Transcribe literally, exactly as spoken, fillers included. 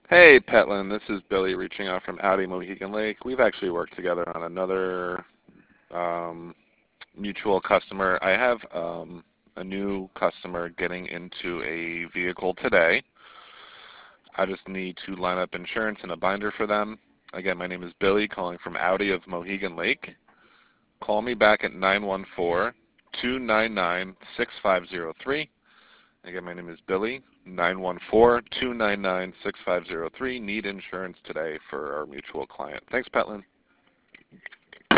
Hey, Petlin. This is Billy reaching out from Audi Mohegan Lake. We've actually worked together on another um, mutual customer. I have um, a new customer getting into a vehicle today. I just need to line up insurance and a binder for them. Again, my name is Billy, calling from Audi of Mohegan Lake. Call me back at nine one four, two nine nine, six five zero three. Again, my name is Billy, nine one four, two nine nine, six five zero three. Need insurance today for our mutual client. Thanks, Petlin.